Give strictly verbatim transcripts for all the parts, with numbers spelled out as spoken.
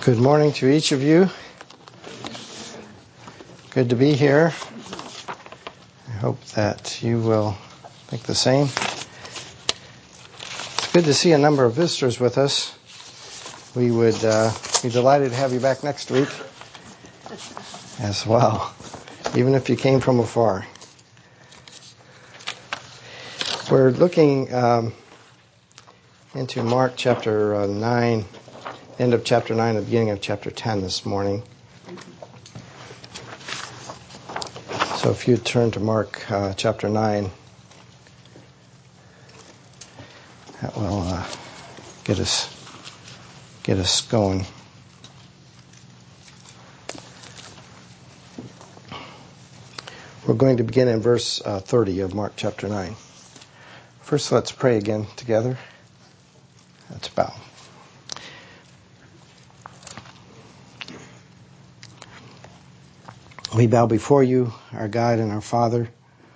Good morning to each of you. Good to be here. I hope that you will think the same. It's good to see a number of visitors with us. We would uh, be delighted to have you back next week as well, even if you came from afar. We're looking um, into Mark chapter uh, nine, end of chapter nine, the beginning of chapter ten this morning. So if you turn to Mark uh, chapter nine, that will uh, get us get us going. We're going to begin in verse uh, thirty of Mark chapter nine. First, let's pray again together. Let's bow. We bow before you, our God and our Father,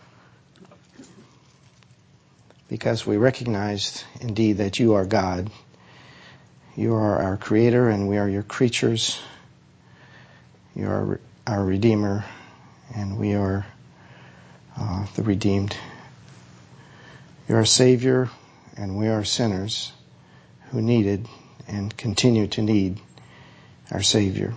because we recognize indeed that you are God. You are our Creator and we are your creatures. You are our Redeemer and we are uh, the redeemed. You are our Savior and we are sinners who needed and continue to need our Savior.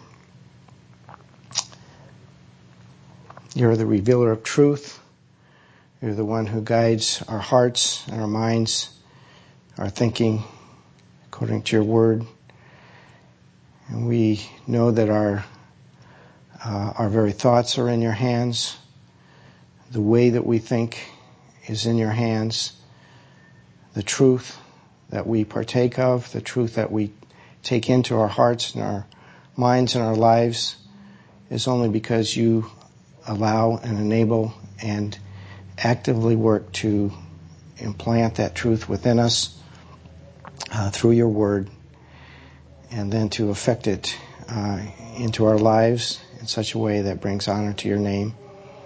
You're the revealer of truth. You're the one who guides our hearts and our minds, our thinking, according to your word. And we know that our uh, our very thoughts are in your hands. The way that we think is in your hands. The truth that we partake of, the truth that we take into our hearts and our minds and our lives is only because you allow and enable and actively work to implant that truth within us uh, through your word and then to affect it uh, into our lives in such a way that brings honor to your name.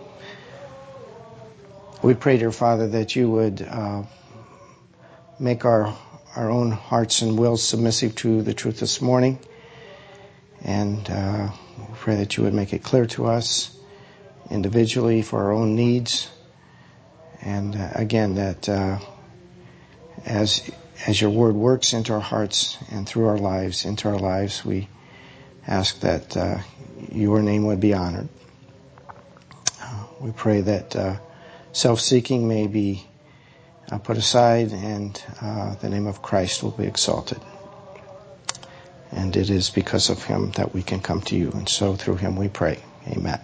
We pray, dear Father, that you would uh, make our our own hearts and wills submissive to the truth this morning, and uh, we pray that you would make it clear to us individually for our own needs, and uh, again that uh, as as your word works into our hearts and through our lives, into our lives, we ask that uh, your name would be honored. Uh, we pray that uh, self-seeking may be uh, put aside and uh, the name of Christ will be exalted. And it is because of him that we can come to you, and so through him we pray. Amen.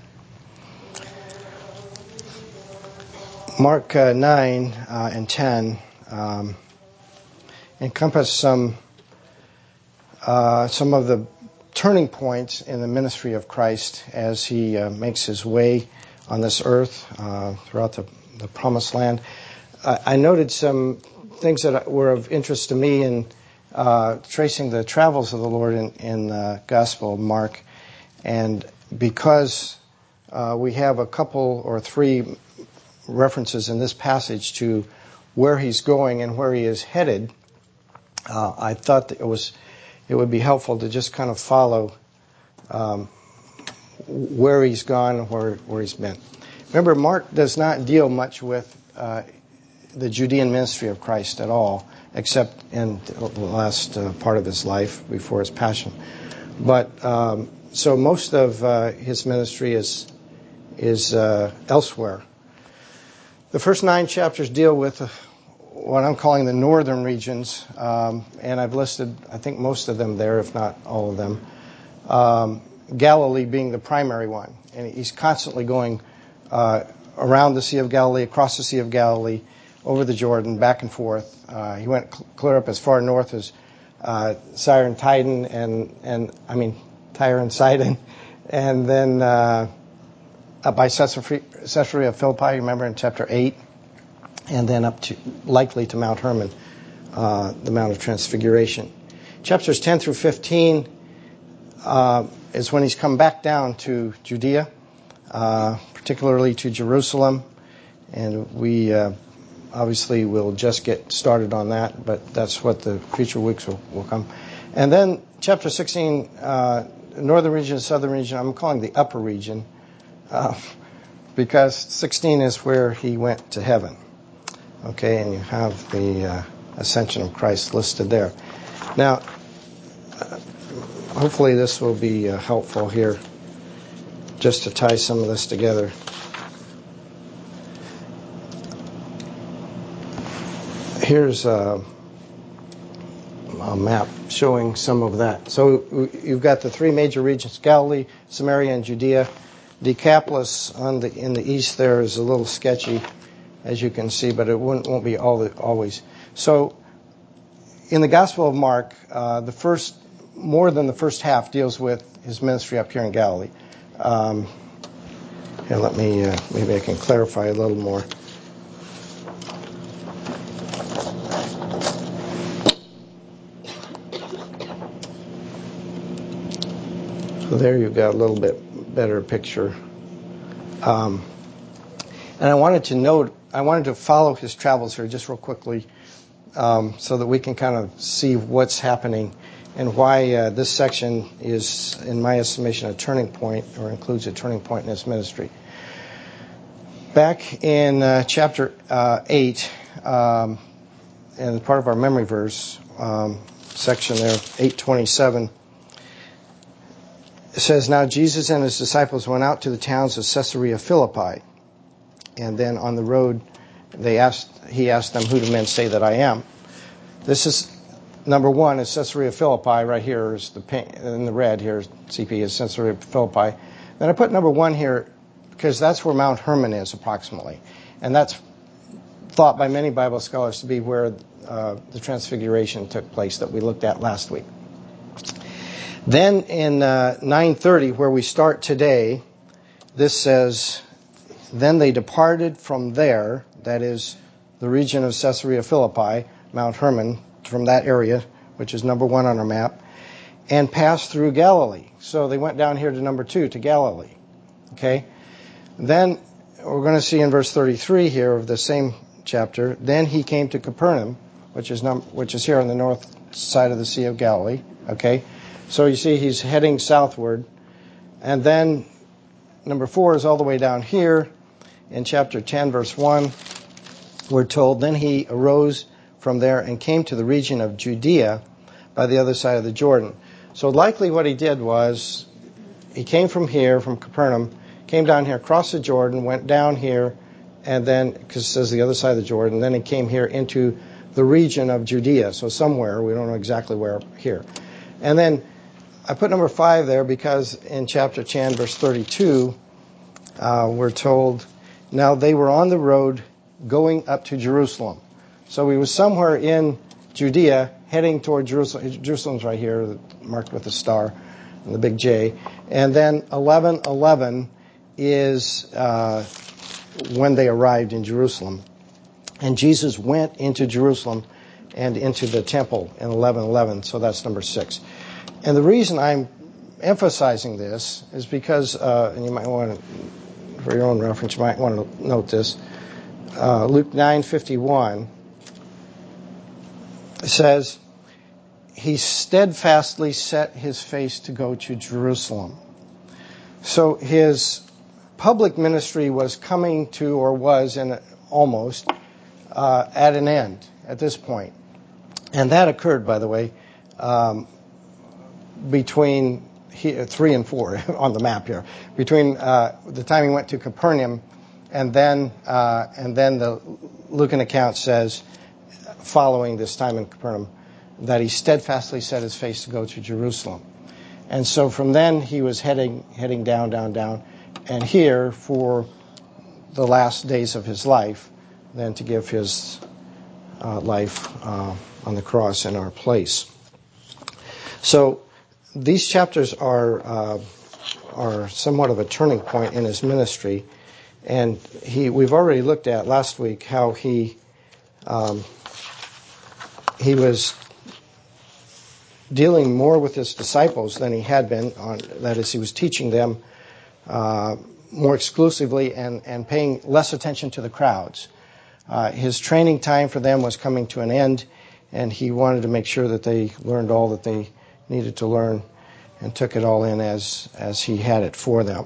Mark uh, nine uh, and ten um, encompass some uh, some of the turning points in the ministry of Christ as he uh, makes his way on this earth uh, throughout the, the promised land. Uh, I noted some things that were of interest to me in uh, tracing the travels of the Lord in, in the Gospel of Mark, and because uh, we have a couple or three references in this passage to where he's going and where he is headed, uh, I thought that it was it would be helpful to just kind of follow um, where he's gone and where where he's been. Remember, Mark does not deal much with uh, the Judean ministry of Christ at all, except in the last uh, part of his life before his passion. But um, so most of uh, his ministry is is uh, elsewhere. The first nine chapters deal with what I'm calling the northern regions, um, and I've listed, I think, most of them there, if not all of them. Um, Galilee being the primary one, and he's constantly going uh, around the Sea of Galilee, across the Sea of Galilee, over the Jordan, back and forth. Uh, he went cl- clear up as far north as uh, Tyre and Sidon, and and I mean Tyre and Sidon, and then. Uh, Up by Caesarea of Philippi, remember in chapter eight, and then up to likely to Mount Hermon, uh, the Mount of Transfiguration. Chapters ten through fifteen uh, is when he's come back down to Judea, uh, particularly to Jerusalem, and we uh, obviously will just get started on that, but that's what the future weeks will, will come. And then chapter sixteen, uh, northern region, southern region, I'm calling the upper region, uh, because sixteen is where he went to heaven. Okay, and you have the uh, ascension of Christ listed there. Now, uh, hopefully this will be uh, helpful here, just to tie some of this together. Here's a, a map showing some of that. So you've got the three major regions: Galilee, Samaria, and Judea. Decapolis on the in the east there is a little sketchy, as you can see, but it won't, won't be all the, always. So in the Gospel of Mark, uh, the first more than the first half deals with his ministry up here in Galilee. Um, here, let me uh, maybe I can clarify a little more. So there you've got a little bit better picture. Um, and I wanted to note, I wanted to follow his travels here just real quickly, um, so that we can kind of see what's happening and why uh, this section is, in my estimation, a turning point, or includes a turning point in his ministry. Back in uh, chapter uh, eight, um, and part of our memory verse um, section there, eight twenty-seven, it says, "Now Jesus and his disciples went out to the towns of Caesarea Philippi, and then on the road, they asked. He asked them, 'Who do men say that I am?'" This is number one is Caesarea Philippi. Right here is the pink, in the red here. C P is Caesarea Philippi. Then I put number one here because that's where Mount Hermon is approximately, and that's thought by many Bible scholars to be where uh, the Transfiguration took place that we looked at last week. Then in uh, nine thirty, where we start today, this says, "Then they departed from there," that is the region of Caesarea Philippi, Mount Hermon, from that area, which is number one on our map, "and passed through Galilee." So they went down here to number two, to Galilee. Okay? Then we're going to see in verse thirty-three here of the same chapter, "Then he came to Capernaum," which is num- which is here on the north side of the Sea of Galilee. Okay? So you see he's heading southward. And then number four is all the way down here in chapter ten, verse one. We're told, "Then he arose from there and came to the region of Judea by the other side of the Jordan." So likely what he did was he came from here, from Capernaum, came down here, crossed the Jordan, went down here, and then, because it says the other side of the Jordan, then he came here into the region of Judea. So somewhere, we don't know exactly where here. And then I put number five there because in chapter ten, verse thirty-two, uh, we're told, "Now they were on the road going up to Jerusalem." So he was somewhere in Judea heading toward Jerusalem. Jerusalem's right here, marked with a star and the big J. And then eleven eleven is uh, when they arrived in Jerusalem. And Jesus went into Jerusalem and into the temple in eleven eleven, so that's number six. And the reason I'm emphasizing this is because, uh, and you might want to, for your own reference, you might want to note this, uh, Luke nine fifty-one says, "He steadfastly set his face to go to Jerusalem." So his public ministry was coming to, or was in almost, uh, at an end at this point. And that occurred, by the way, um, between he, three and four on the map here, between uh, the time he went to Capernaum, and then uh, and then the Lucan account says, following this time in Capernaum, that he steadfastly set his face to go to Jerusalem. And so from then he was heading heading down, down, down, and here for the last days of his life, then to give his uh, life uh, on the cross in our place. So these chapters are uh, are somewhat of a turning point in his ministry, and he we've already looked at last week how he um, he was dealing more with his disciples than he had been. On that is, he was teaching them uh, more exclusively and and paying less attention to the crowds. Uh, his training time for them was coming to an end, and he wanted to make sure that they learned all that they needed to learn, and took it all in as, as he had it for them.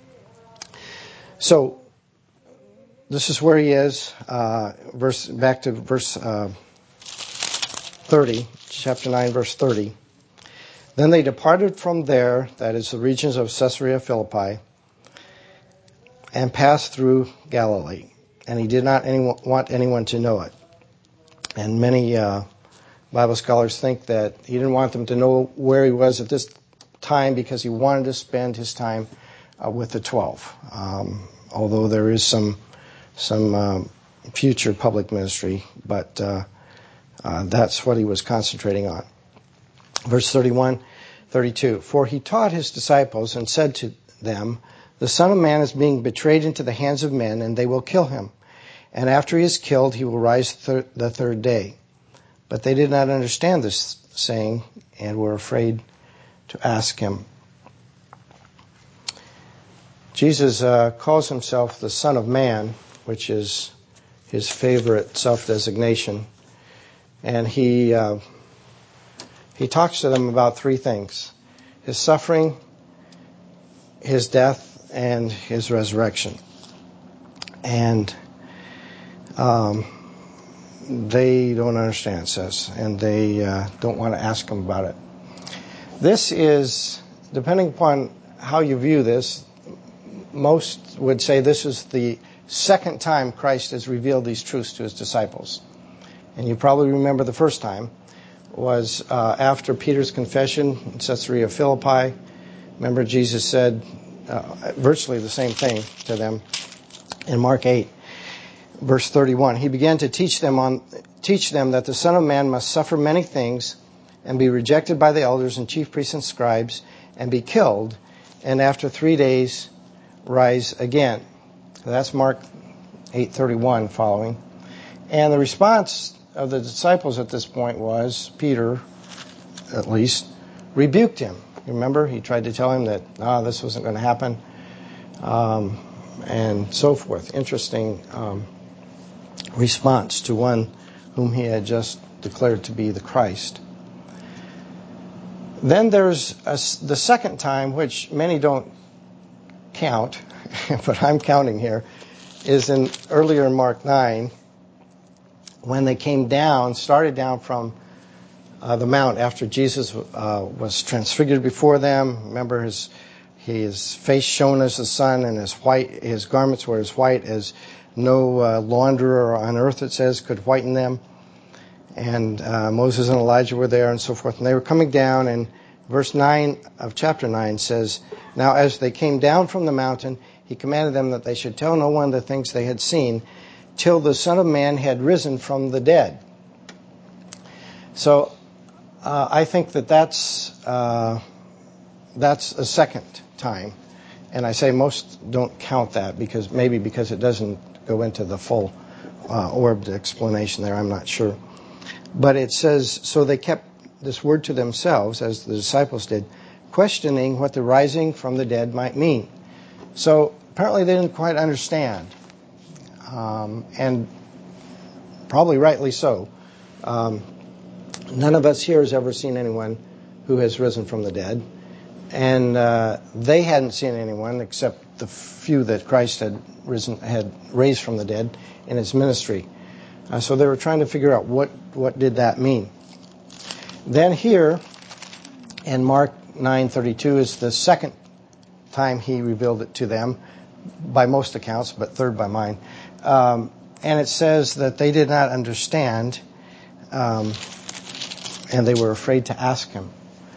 So this is where he is. Uh, verse back to verse uh, thirty, chapter nine, verse thirty. Then they departed from there, that is the regions of Caesarea Philippi, and passed through Galilee. And he did not anyone, want anyone to know it. And many uh, Bible scholars think that he didn't want them to know where he was at this time because he wanted to spend his time uh, with the twelve. Um, although there is some some um, future public ministry, but uh, uh, that's what he was concentrating on. Verse thirty-one, thirty-two. For he taught his disciples and said to them, the Son of Man is being betrayed into the hands of men, and they will kill him. And after he is killed, he will rise thir- the third day. But they did not understand this saying, and were afraid to ask him. Jesus uh, calls himself the Son of Man, which is his favorite self-designation. And he uh, he talks to them about three things: his suffering, his death, and his resurrection. And um, they don't understand, it says, and they uh, don't want to ask him about it. This is, depending upon how you view this, most would say this is the second time Christ has revealed these truths to his disciples. And you probably remember the first time was uh, after Peter's confession in Caesarea Philippi. Remember, Jesus said uh, virtually the same thing to them in Mark eight, verse thirty-one. He began to teach them on teach them that the Son of Man must suffer many things and be rejected by the elders and chief priests and scribes and be killed, and after three days rise again. So that's Mark eight thirty-one following. And the response of the disciples at this point was, Peter, at least, rebuked him. Remember, he tried to tell him that, ah, this wasn't going to happen, um, and so forth. Interesting um, response to one whom he had just declared to be the Christ. Then there's a, the second time, which many don't count, but I'm counting here, is in earlier in Mark nine, when they came down, started down from uh, the mount after Jesus uh, was transfigured before them. Remember, his his face shone as the sun, and his white his garments were as white as no uh, launderer on earth, it says, could whiten them. And uh, Moses and Elijah were there, and so forth. And they were coming down, and verse nine of chapter nine says, Now as they came down from the mountain, he commanded them that they should tell no one the things they had seen, till the Son of Man had risen from the dead. So uh, I think that that's uh, that's a second time, and I say most don't count that because maybe because it doesn't go into the full uh, orbed explanation there. I'm not sure, but it says so they kept this word to themselves, as the disciples did, questioning what the rising from the dead might mean. So apparently they didn't quite understand. Um, and probably rightly so. Um, none of us here has ever seen anyone who has risen from the dead. And uh, they hadn't seen anyone except the few that Christ had risen, had raised from the dead in his ministry. Uh, so they were trying to figure out what, what did that mean. Then here in Mark nine thirty-two is the second time he revealed it to them, by most accounts, but third by mine. Um, and it says that they did not understand, um, and they were afraid to ask him.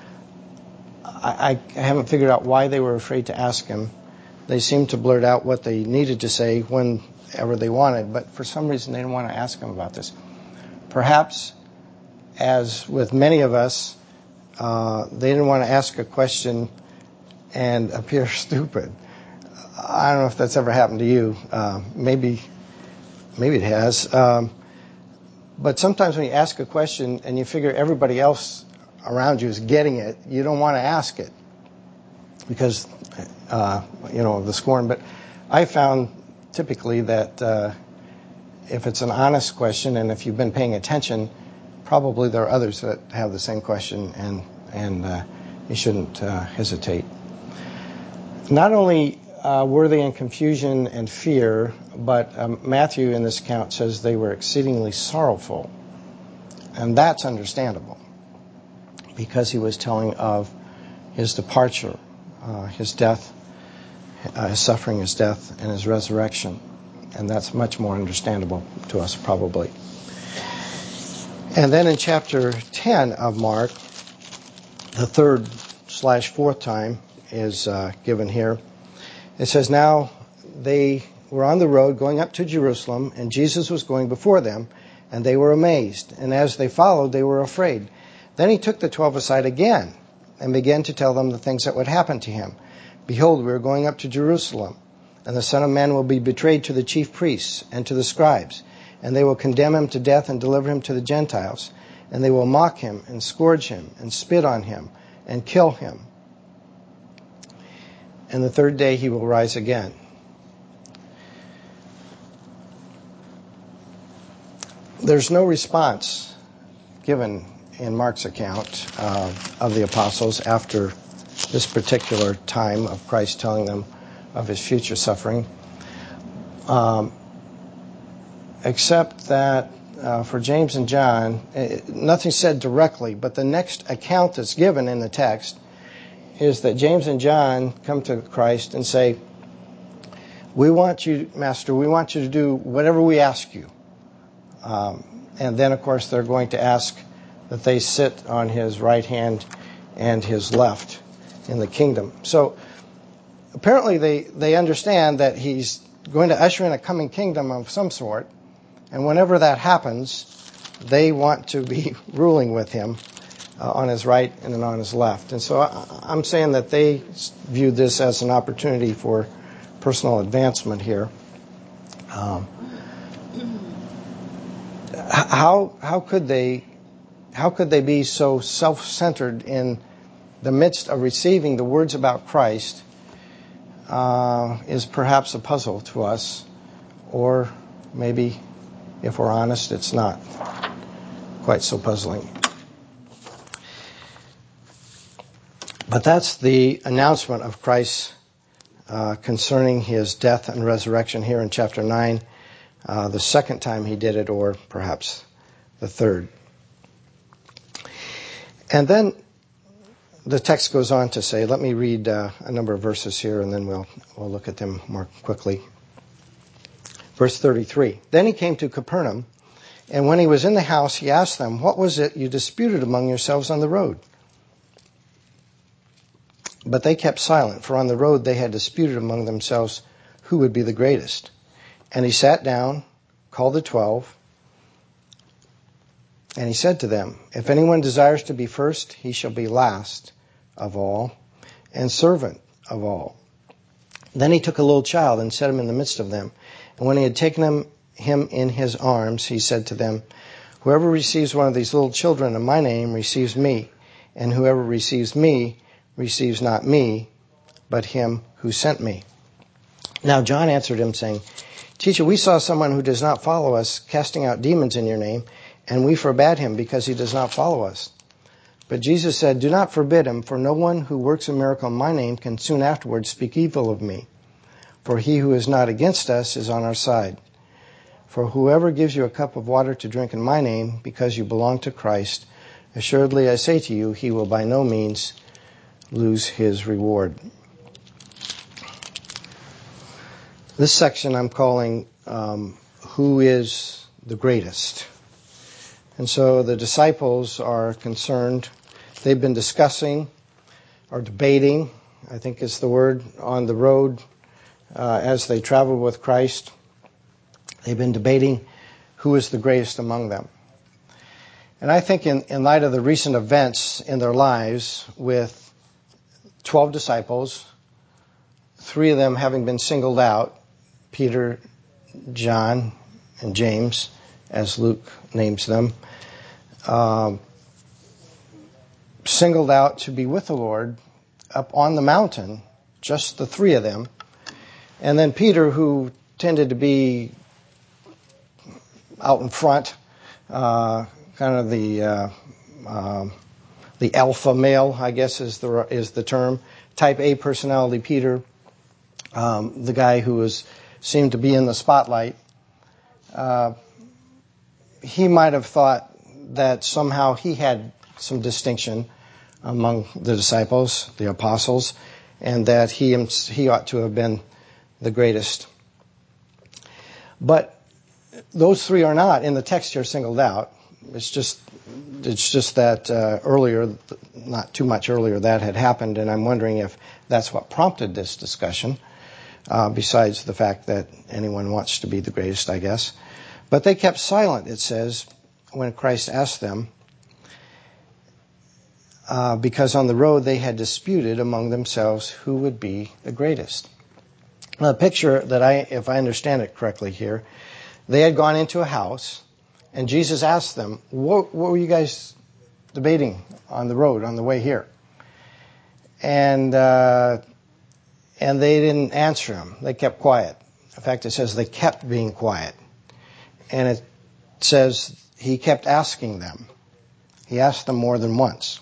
I, I haven't figured out why they were afraid to ask him. They seemed to blurt out what they needed to say whenever they wanted, but for some reason they didn't want to ask him about this. Perhaps, as with many of us, uh, they didn't want to ask a question and appear stupid. I don't know if that's ever happened to you. Uh, maybe, maybe it has. Um, but sometimes when you ask a question and you figure everybody else around you is getting it, you don't want to ask it because, uh, you know, of the scorn. But I found typically that uh, if it's an honest question and if you've been paying attention, probably there are others that have the same question and and uh, you shouldn't uh, hesitate. Not only uh, were they in confusion and fear, but um, Matthew in this account says they were exceedingly sorrowful. And that's understandable, because he was telling of his departure, uh, his death, uh, his suffering, his death, and his resurrection. And that's much more understandable to us, probably. And then in chapter ten of Mark, the third slash fourth time is uh, given here. It says, now they were on the road going up to Jerusalem, and Jesus was going before them, and they were amazed. And as they followed, they were afraid. Then he took the twelve aside again and began to tell them the things that would happen to him. Behold, we are going up to Jerusalem, and the Son of Man will be betrayed to the chief priests and to the scribes, and they will condemn him to death and deliver him to the Gentiles. And they will mock him and scourge him and spit on him and kill him. And the third day he will rise again. There's no response given in Mark's account uh, of the apostles after this particular time of Christ telling them of his future suffering, um, except that uh, for James and John, it, nothing said directly, but the next account that's given in the text is that James and John come to Christ and say, we want you, Master, we want you to do whatever we ask you. Um, and then, of course, they're going to ask that they sit on his right hand and his left in the kingdom. So apparently they, they understand that he's going to usher in a coming kingdom of some sort. And whenever that happens, they want to be ruling with him uh, on his right and then on his left. And so I, I'm saying that they view this as an opportunity for personal advancement here. Um, How how could they how could they be so self-centered in the midst of receiving the words about Christ uh, is perhaps a puzzle to us, or maybe, if we're honest, it's not quite so puzzling. But that's the announcement of Christ uh, concerning his death and resurrection here in chapter nine. Uh, the second time he did it, or perhaps the third. And then the text goes on to say, let me read uh, a number of verses here, and then we'll we'll look at them more quickly. Verse thirty-three. Then he came to Capernaum, and when he was in the house, he asked them, what was it you disputed among yourselves on the road? But they kept silent, for on the road they had disputed among themselves who would be the greatest. And he sat down, called the twelve, and he said to them, if anyone desires to be first, he shall be last of all and servant of all. Then he took a little child and set him in the midst of them. And when he had taken him, him in his arms, he said to them, whoever receives one of these little children in my name receives me, and whoever receives me receives not me, but him who sent me. Now John answered him, saying, Teacher, we saw someone who does not follow us casting out demons in your name, and we forbade him because he does not follow us. But Jesus said, do not forbid him, for no one who works a miracle in my name can soon afterwards speak evil of me. For he who is not against us is on our side. For whoever gives you a cup of water to drink in my name, because you belong to Christ, assuredly I say to you, he will by no means lose his reward. This section I'm calling, um, Who is the Greatest? And so the disciples are concerned. They've been discussing or debating, I think is the word, on the road uh, as they traveled with Christ. They've been debating who is the greatest among them. And I think in, in light of the recent events in their lives with twelve disciples, three of them having been singled out, Peter, John, and James, as Luke names them, uh, singled out to be with the Lord up on the mountain, just the three of them. And then Peter, who tended to be out in front, uh, kind of the uh, uh, the alpha male, I guess is the is the term. Type A personality Peter, um, the guy who was seemed to be in the spotlight. Uh, he might have thought that somehow he had some distinction among the disciples, the apostles, and that he he ought to have been the greatest. But those three are not in the text here singled out. It's just it's just that uh, earlier, not too much earlier, that had happened, and I'm wondering if that's what prompted this discussion, uh, besides the fact that anyone wants to be the greatest, I guess. But they kept silent, it says, when Christ asked them, uh, because on the road they had disputed among themselves who would be the greatest. Now, the picture that I, if I understand it correctly here, they had gone into a house, and Jesus asked them, what, what were you guys debating on the road, on the way here? And uh, and they didn't answer him. They kept quiet. In fact, it says they kept being quiet. And it says he kept asking them. He asked them more than once.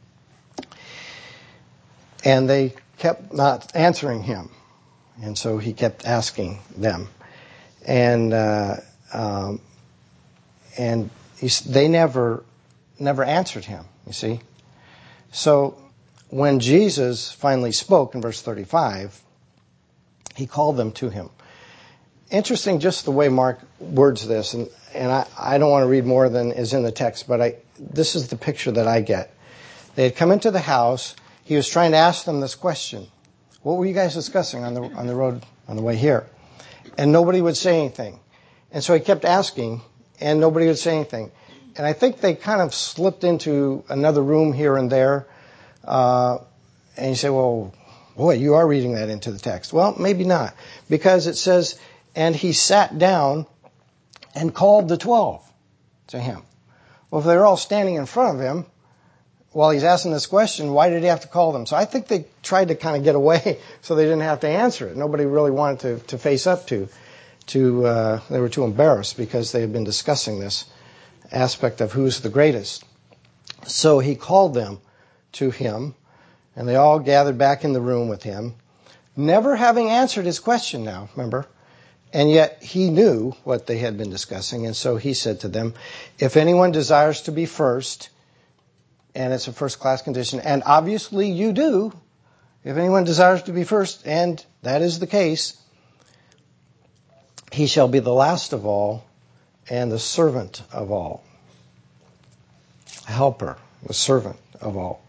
And they kept not answering him. And so he kept asking them. And uh, um, and he, they never never answered him, you see. So when Jesus finally spoke in verse thirty-five, he called them to him. Interesting just the way Mark words this, and, and I, I don't want to read more than is in the text, but I this is the picture that I get. They had come into the house. He was trying to ask them this question. What were you guys discussing on the on the road on the way here? And nobody would say anything. And so he kept asking, and nobody would say anything. And I think they kind of slipped into another room here and there. Uh, and you say, well, boy, you are reading that into the text. Well, maybe not. Because it says, and he sat down and called the twelve to him. Well, if they're all standing in front of him while he's asking this question, why did he have to call them? So I think they tried to kind of get away so they didn't have to answer it. Nobody really wanted to, to face up to. to uh, they were too embarrassed because they had been discussing this aspect of who's the greatest. So he called them to him, and they all gathered back in the room with him, never having answered his question now, remember? And yet he knew what they had been discussing, and so he said to them, if anyone desires to be first, and it's a first-class condition, and obviously you do, if anyone desires to be first, and that is the case, he shall be the last of all and the servant of all. A helper, the servant of all.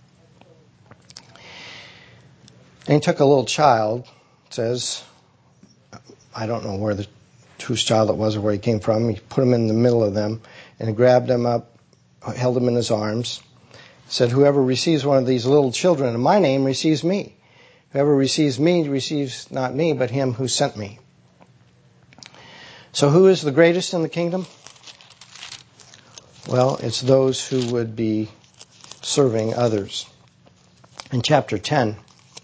And he took a little child, it says, I don't know where the whose child it was or where he came from. He put him in the middle of them and he grabbed him up, held him in his arms, said, whoever receives one of these little children in my name receives me. Whoever receives me receives not me, but him who sent me. So who is the greatest in the kingdom? Well, it's those who would be serving others. In chapter ten,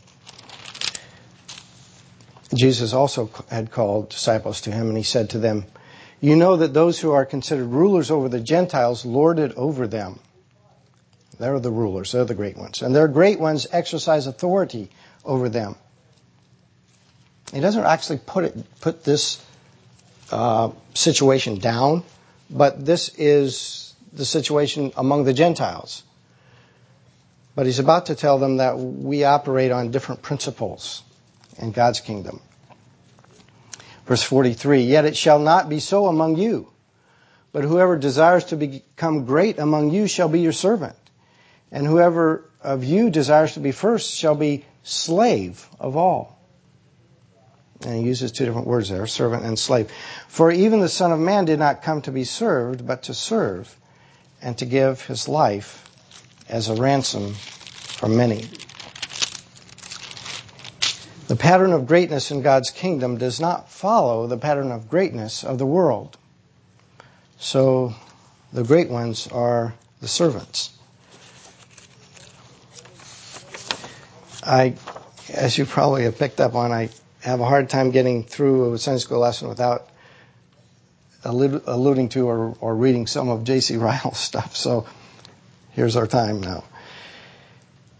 Jesus also had called disciples to him, and he said to them, you know that those who are considered rulers over the Gentiles lord it over them. They're the rulers, they're the great ones. And their great ones exercise authority over them. He doesn't actually put it, put this uh, situation down, but this is the situation among the Gentiles. But he's about to tell them that we operate on different principles in God's kingdom. Verse forty-three, yet it shall not be so among you, but whoever desires to become great among you shall be your servant. And whoever of you desires to be first shall be slave of all. And he uses two different words there, servant and slave. For even the Son of Man did not come to be served, but to serve, and to give his life as a ransom for many. The pattern of greatness in God's kingdom does not follow the pattern of greatness of the world. So the great ones are the servants. I, as you probably have picked up on, I have a hard time getting through a Sunday school lesson without alluding to or, or reading some of J C Ryle's stuff. So here's our time now.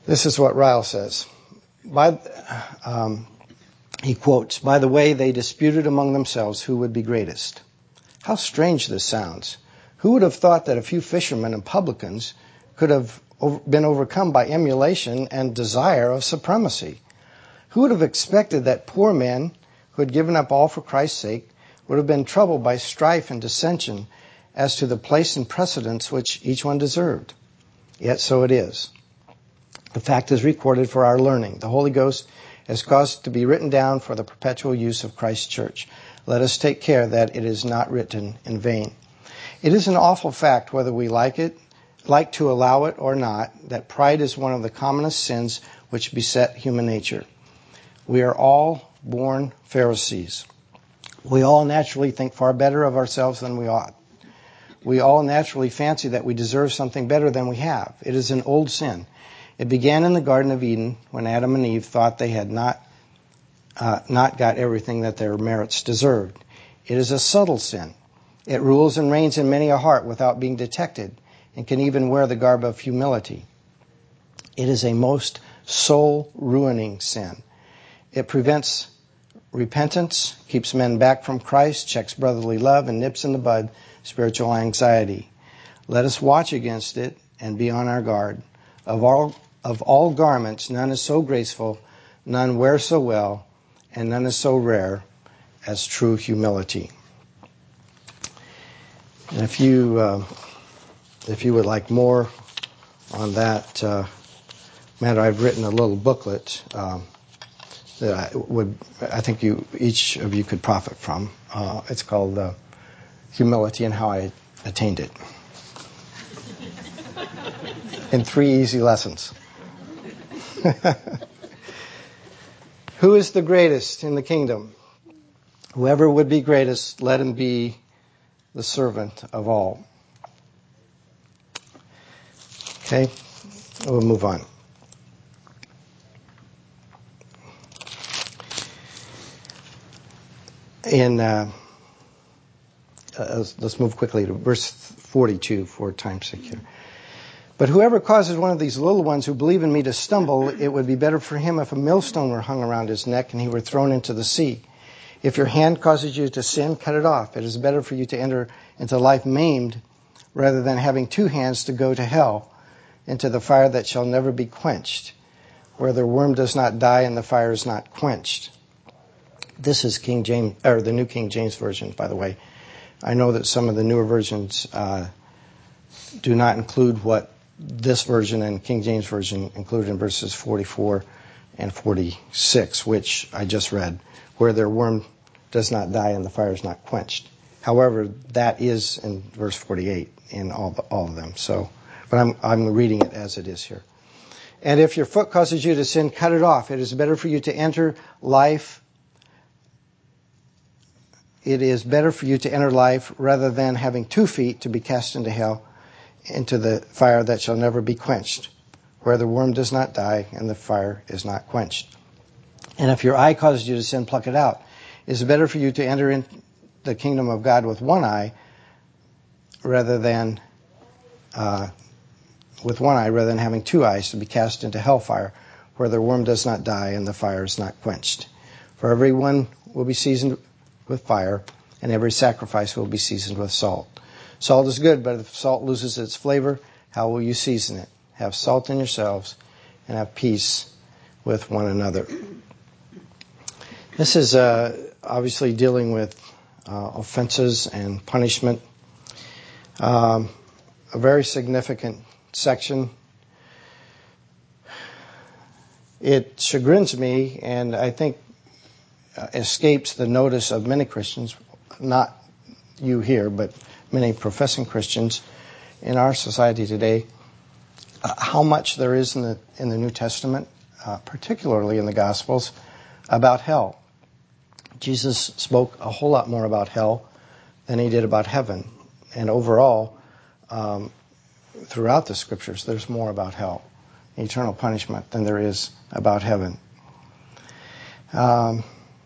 This is what Ryle says. By, um, he quotes, "By the way, they disputed among themselves who would be greatest." How strange this sounds. Who would have thought that a few fishermen and publicans could have been overcome by emulation and desire of supremacy? Who would have expected that poor men who had given up all for Christ's sake would have been troubled by strife and dissension as to the place and precedence which each one deserved? Yet so it is. The fact is recorded for our learning. The Holy Ghost has caused it to be written down for the perpetual use of Christ's church. Let us take care that it is not written in vain. It is an awful fact, whether we like it, like to allow it or not, that pride is one of the commonest sins which beset human nature. We are all born Pharisees. We all naturally think far better of ourselves than we ought. We all naturally fancy that we deserve something better than we have. It is an old sin. It began in the Garden of Eden when Adam and Eve thought they had not uh, not got everything that their merits deserved. It is a subtle sin. It rules and reigns in many a heart without being detected and can even wear the garb of humility. It is a most soul-ruining sin. It prevents repentance, keeps men back from Christ, checks brotherly love, and nips in the bud spiritual anxiety. Let us watch against it and be on our guard. Of all Of all garments, none is so graceful, none wears so well, and none is so rare as true humility. And if you, uh, if you would like more on that uh, matter, I've written a little booklet um, that I would, I think you, each of you could profit from. Uh, it's called uh, "Humility and How I Attained It," in three easy lessons. Who is the greatest in the kingdom? Whoever would be greatest, let him be the servant of all. Okay, we'll move on. In uh, uh, let's move quickly to verse forty-two for time's sake here. But whoever causes one of these little ones who believe in me to stumble, it would be better for him if a millstone were hung around his neck and he were thrown into the sea. If your hand causes you to sin, cut it off. It is better for you to enter into life maimed rather than having two hands to go to hell, into the fire that shall never be quenched, where the worm does not die and the fire is not quenched. This is King James, or the New King James Version, by the way. I know that some of the newer versions uh, do not include what this version and King James Version included in verses forty-four and forty-six, which I just read, where their worm does not die and the fire is not quenched. However, that is in verse forty-eight in all the, all of them. So, but I'm I'm reading it as it is here. And if your foot causes you to sin, cut it off. It is better for you to enter life. It is better for you to enter life rather than having two feet to be cast into hell, into the fire that shall never be quenched, where the worm does not die and the fire is not quenched. And if your eye causes you to sin, pluck it out. It is better for you to enter in the kingdom of God with one eye rather than uh, with one eye rather than having two eyes to be cast into hellfire, where the worm does not die and the fire is not quenched. For everyone will be seasoned with fire, and every sacrifice will be seasoned with salt. Salt is good, but if salt loses its flavor, how will you season it? Have salt in yourselves and have peace with one another. This is uh, obviously dealing with uh, offenses and punishment. Um, a very significant section. It chagrins me, and I think uh, escapes the notice of many Christians, not you here, but many professing Christians in our society today, uh, how much there is in the in the New Testament, uh, particularly in the Gospels, about hell. Jesus spoke a whole lot more about hell than he did about heaven. And overall, um, throughout the Scriptures, there's more about hell, eternal punishment, than there is about heaven. Um,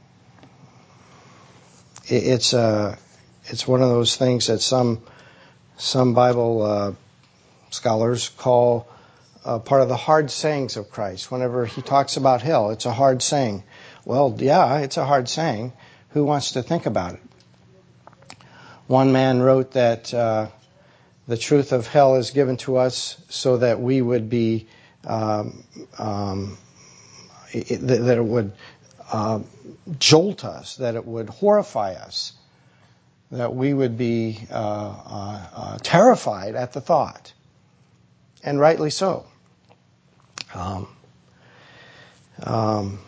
it, it's uh, it's one of those things that some some Bible uh, scholars call uh, part of the hard sayings of Christ. Whenever he talks about hell, it's a hard saying. Well, yeah, it's a hard saying. Who wants to think about it? One man wrote that uh, the truth of hell is given to us so that we would be, um, um, it, that it would uh, jolt us, that it would horrify us, that we would be uh, uh, uh, terrified at the thought. And rightly so. Um, um,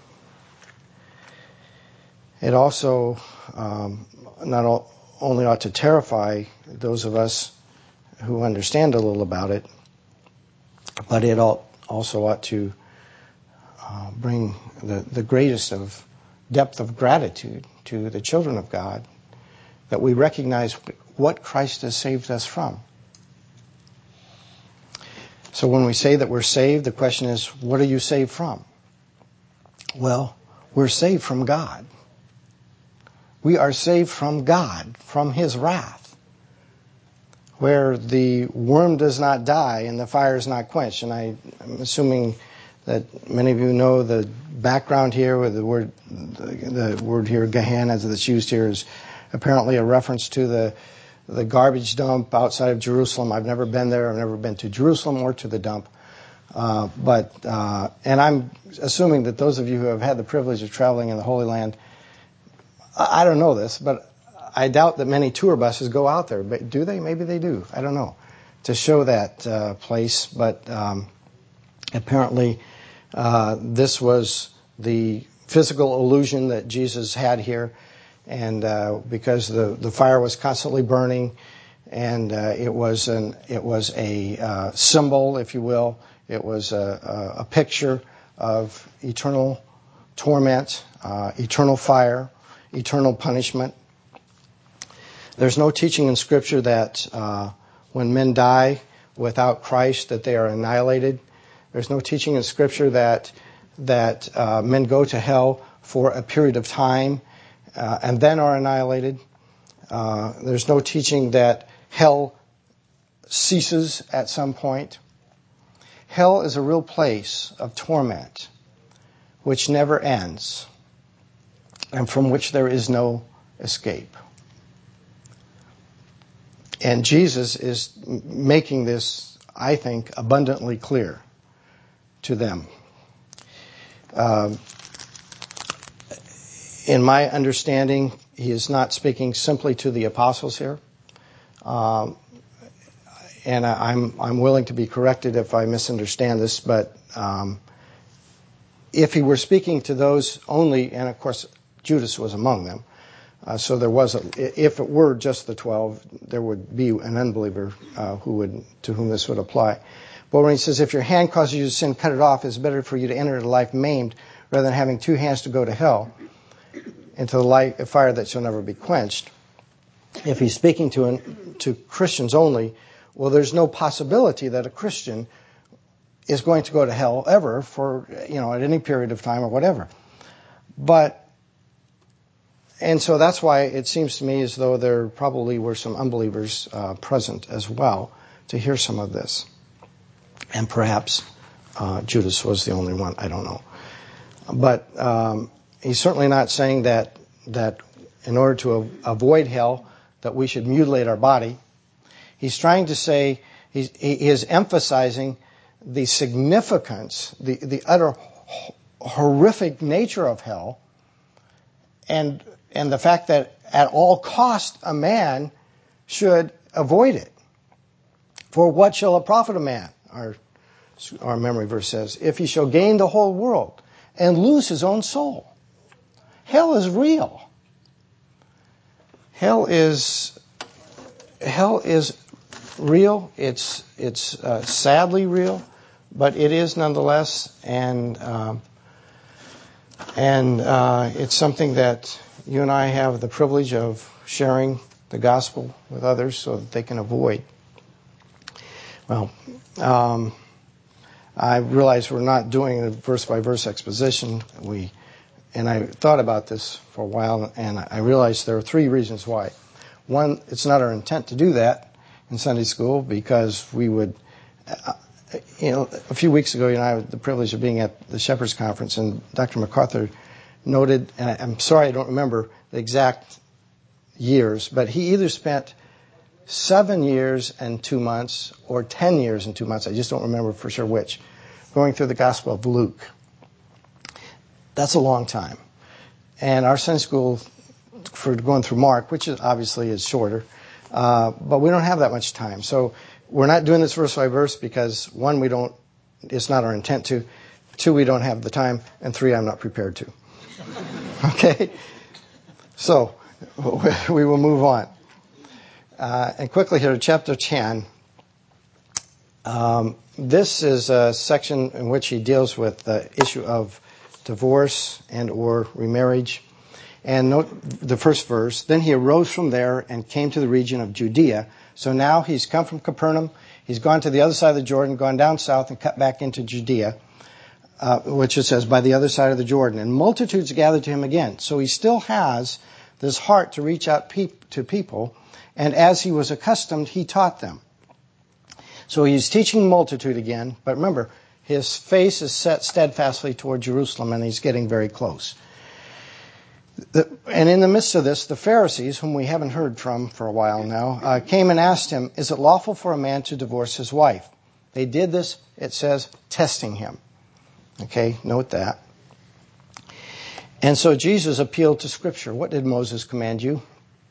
it also um, not all, only ought to terrify those of us who understand a little about it, but it also ought to uh, bring the, the greatest of depth of gratitude to the children of God, that we recognize what Christ has saved us from. So when we say that we're saved, the question is, what are you saved from? Well, we're saved from God. We are saved from God, from His wrath, where the worm does not die and the fire is not quenched. And I, I'm assuming that many of you know the background here, where the word, the, the word here, Gehenna, that's used here, is apparently a reference to the the garbage dump outside of Jerusalem. I've never been there. I've never been to Jerusalem or to the dump. Uh, but uh, and I'm assuming that those of you who have had the privilege of traveling in the Holy Land, I, I don't know this, but I doubt that many tour buses go out there. But do they? Maybe they do. I don't know. To show that uh, place, but um, apparently uh, this was the physical illusion that Jesus had here. And uh, because the, the fire was constantly burning, and uh, it was an it was a uh, symbol, if you will, it was a, a, a picture of eternal torment, uh, eternal fire, eternal punishment. There's no teaching in Scripture that uh, when men die without Christ that they are annihilated. There's no teaching in Scripture that that uh, men go to hell for a period of time Uh, and then are annihilated. Uh, there's no teaching that hell ceases at some point. Hell is a real place of torment which never ends and from which there is no escape. And Jesus is making this, I think, abundantly clear to them. Uh, In my understanding, he is not speaking simply to the apostles here, um, and I, I'm I'm willing to be corrected if I misunderstand this. But um, if he were speaking to those only, and of course Judas was among them, uh, so there was a, if it were just the twelve, there would be an unbeliever uh, who would to whom this would apply. But when he says, "If your hand causes you to sin, cut it off," it's better for you to enter into life maimed rather than having two hands to go to hell, into the light, a fire that shall never be quenched. If he's speaking to an, to Christians only, well, there's no possibility that a Christian is going to go to hell ever for, you know, at any period of time or whatever. But, and so that's why it seems to me as though there probably were some unbelievers uh, present as well to hear some of this. And perhaps uh, Judas was the only one. I don't know. But um, he's certainly not saying that that in order to avoid hell that we should mutilate our body. He's trying to say, he's, he is emphasizing the significance, the, the utter horrific nature of hell, and and the fact that at all cost a man should avoid it. For what shall it profit a man, our, our memory verse says, if he shall gain the whole world and lose his own soul? Hell is real. Hell is hell is real. It's it's uh, sadly real, but it is nonetheless, and um, and uh, it's something that you and I have the privilege of sharing the gospel with others so that they can avoid. Well, um, I realize we're not doing a verse by verse exposition. We And I thought about this for a while, and I realized there are three reasons why. One, it's not our intent to do that in Sunday school because we would you know, a few weeks ago, you know, I had the privilege of being at the Shepherds Conference, and Doctor MacArthur noted, and I'm sorry I don't remember the exact years, but he either spent seven years and two months or ten years and two months, I just don't remember for sure which, going through the Gospel of Luke. That's a long time. And our Sunday school, for going through Mark, which is obviously is shorter, uh, but we don't have that much time. So we're not doing this verse by verse because, one, we don't, it's not our intent to, two, we don't have the time, and three, I'm not prepared to. Okay? So we will move on. Uh, and quickly here to chapter ten. Um, this is a section in which he deals with the issue of divorce and or remarriage. And note the first verse. Then he arose from there and came to the region of Judea. So now he's come from Capernaum. He's gone to the other side of the Jordan, gone down south and cut back into Judea, uh, which it says by the other side of the Jordan. And multitudes gathered to him again. So he still has this heart to reach out peop- to people. And as he was accustomed, he taught them. So he's teaching the multitude again. But remember, his face is set steadfastly toward Jerusalem, and he's getting very close. The, and in the midst of this, the Pharisees, whom we haven't heard from for a while now, uh, came and asked him, is it lawful for a man to divorce his wife? They did this, it says, testing him. Okay, note that. And so Jesus appealed to Scripture. What did Moses command you?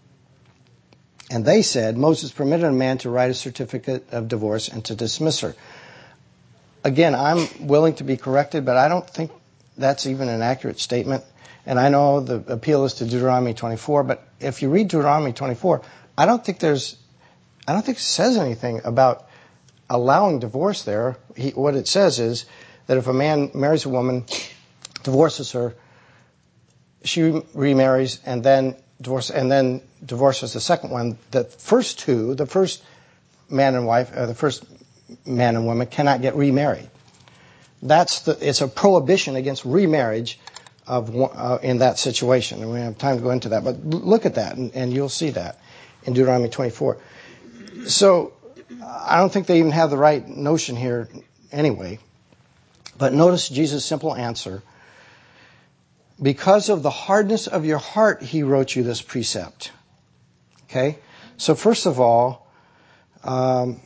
And they said, Moses permitted a man to write a certificate of divorce and to dismiss her. Again, I'm willing to be corrected, but I don't think that's even an accurate statement. And I know the appeal is to Deuteronomy twenty-four, but if you read Deuteronomy twenty-four, I don't think there's, I don't think it says anything about allowing divorce there. He, what it says is that if a man marries a woman, divorces her, she remarries, and then divorce, and then divorces the second one. The first two, the first man and wife, or the first man and woman, cannot get remarried. That's the. It's a prohibition against remarriage of uh, in that situation, and we don't have time to go into that. But look at that, and, and you'll see that in Deuteronomy twenty-four. So I don't think they even have the right notion here, anyway. But notice Jesus' simple answer. Because of the hardness of your heart, he wrote you this precept. Okay? So first of all, um,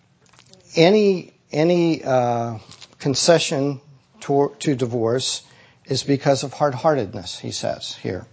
any any uh, concession to, to divorce is because of hard-heartedness, he says here.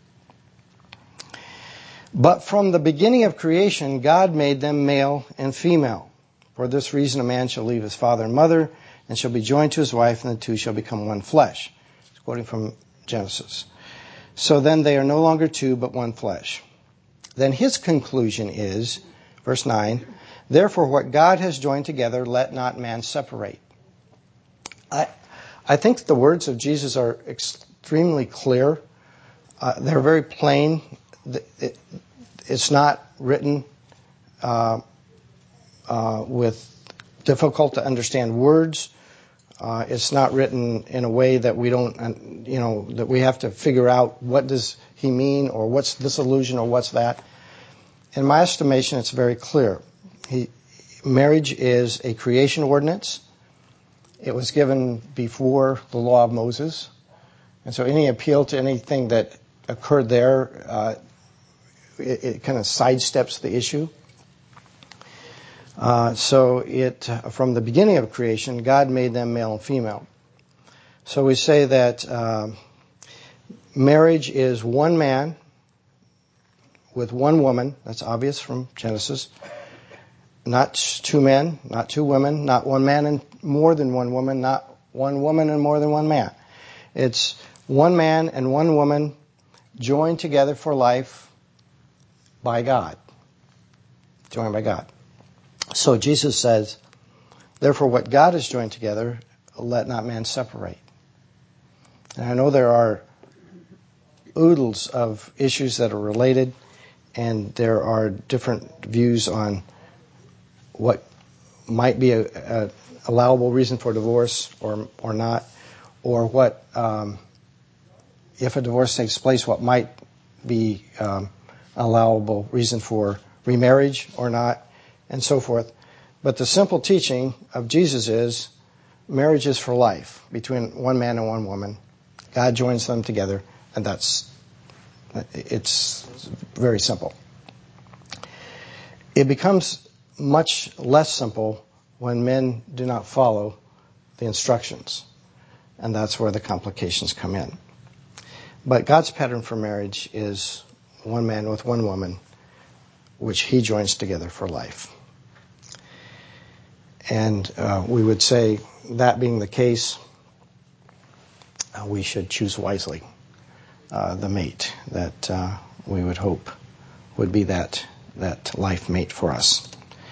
But from the beginning of creation, God made them male and female. For this reason, a man shall leave his father and mother and shall be joined to his wife, and the two shall become one flesh. It's quoting from Genesis. So then they are no longer two, but one flesh. Then his conclusion is, verse nine, therefore what God has joined together, let not man separate. I, I think the words of Jesus are extremely clear. Uh, they're very plain. It, it's not written uh, uh, with difficult to understand words. Uh, it's not written in a way that we don't, you know, that we have to figure out what does he mean or what's this allusion or what's that. In my estimation, it's very clear. He, marriage is a creation ordinance. It was given before the law of Moses. And so any appeal to anything that occurred there, uh, it, it kind of sidesteps the issue. Uh, so it, from the beginning of creation, God made them male and female. So we say that uh, marriage is one man with one woman. That's obvious from Genesis. Not two men, not two women, not one man and more than one woman, not one woman and more than one man. It's one man and one woman joined together for life by God. Joined by God. So Jesus says, therefore what God has joined together, let not man separate. And I know there are oodles of issues that are related, and there are different views on what might be a, a allowable reason for divorce or or not, or what, um, if a divorce takes place, what might be um, allowable reason for remarriage or not, and so forth. But the simple teaching of Jesus is marriage is for life between one man and one woman. God joins them together, and that's it's very simple. It becomes much less simple when men do not follow the instructions, and that's where the complications come in. But God's pattern for marriage is one man with one woman, which he joins together for life. And uh, we would say, that being the case, uh, we should choose wisely uh, the mate that uh, we would hope would be that that life mate for us.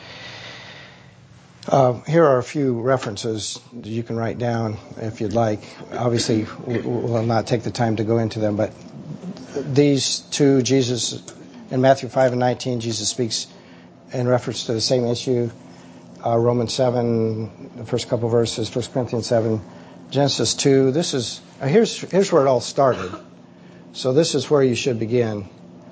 Uh, here are a few references that you can write down if you'd like. Obviously, we'll not take the time to go into them, but these two, Jesus, in Matthew five and nineteen, Jesus speaks in reference to the same issue. Uh, Romans seven, the first couple verses, First Corinthians seven, Genesis two. This is uh, here's here's where it all started. So this is where you should begin.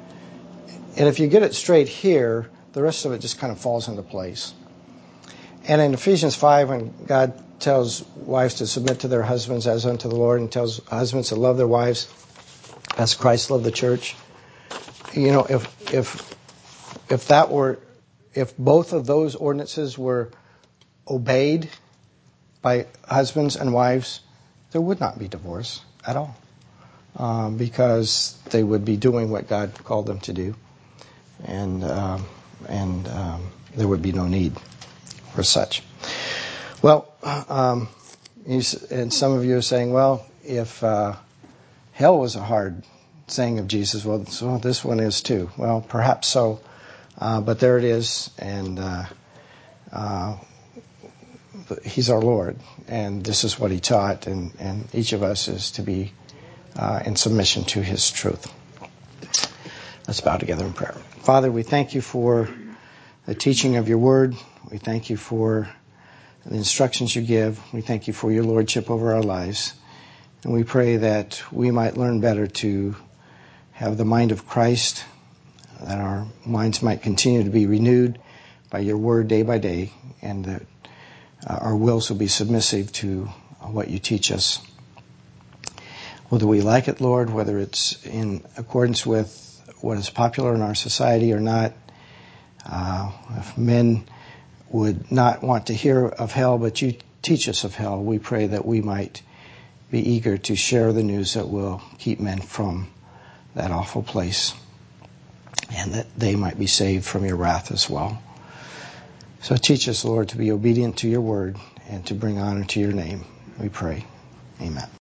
And if you get it straight here, the rest of it just kind of falls into place. And in Ephesians five, when God tells wives to submit to their husbands as unto the Lord, and tells husbands to love their wives as Christ loved the church, you know, if if if that were if both of those ordinances were obeyed by husbands and wives, there would not be divorce at all, um, because they would be doing what God called them to do, and um, and um, there would be no need for such. Well, um, you, and some of you are saying, well, if uh, hell was a hard saying of Jesus, well, so this one is too. Well, perhaps so. Uh, but there it is, and uh, uh, he's our Lord, and this is what he taught, and, and each of us is to be uh, in submission to his truth. Let's bow together in prayer. Father, we thank you for the teaching of your word. We thank you for the instructions you give. We thank you for your lordship over our lives. And we pray that we might learn better to have the mind of Christ, that our minds might continue to be renewed by your word day by day, and that uh, our wills will be submissive to what you teach us. Whether we like it, Lord, whether it's in accordance with what is popular in our society or not, uh, if men would not want to hear of hell, but you teach us of hell, we pray that we might be eager to share the news that will keep men from that awful place, and that they might be saved from your wrath as well. So teach us, Lord, to be obedient to your word and to bring honor to your name, we pray. Amen.